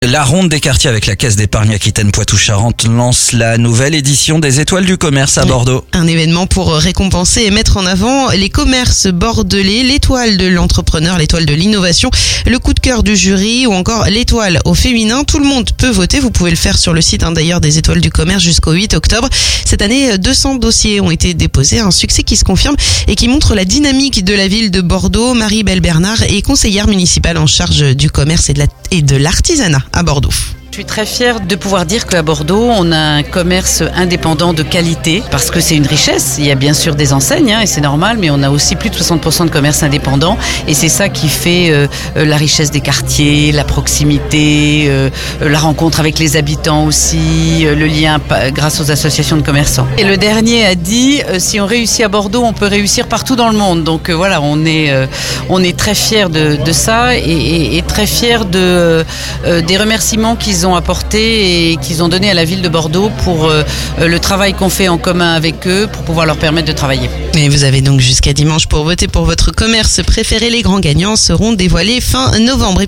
La ronde des quartiers avec la Caisse d'épargne Aquitaine Poitou-Charentes lance la nouvelle édition des Étoiles du commerce à Bordeaux. Un événement pour récompenser et mettre en avant les commerces bordelais, l'étoile de l'entrepreneur, l'étoile de l'innovation, le coup de cœur du jury ou encore l'étoile au féminin. Tout le monde peut voter, vous pouvez le faire sur le site d'ailleurs des Étoiles du commerce jusqu'au 8 octobre. Cette année, 200 dossiers ont été déposés, un succès qui se confirme et qui montre la dynamique de la ville de Bordeaux. Marie Belle-Bernard est conseillère municipale en charge du commerce et de l'artisanat à Bordeaux. Je suis très fière de pouvoir dire qu'à Bordeaux, on a un commerce indépendant de qualité parce que c'est une richesse. Il y a bien sûr des enseignes et c'est normal, mais on a aussi plus de 60% de commerce indépendant et c'est ça qui fait la richesse des quartiers, la proximité, la rencontre avec les habitants aussi, le lien grâce aux associations de commerçants. Et le dernier a dit, si on réussit à Bordeaux, on peut réussir partout dans le monde. Donc voilà, on est très fiers de ça et très fiers des remerciements qu'ils ont apporté et qu'ils ont donné à la ville de Bordeaux pour le travail qu'on fait en commun avec eux pour pouvoir leur permettre de travailler. Et vous avez donc jusqu'à dimanche pour voter pour votre commerce préféré. Les grands gagnants seront dévoilés fin novembre.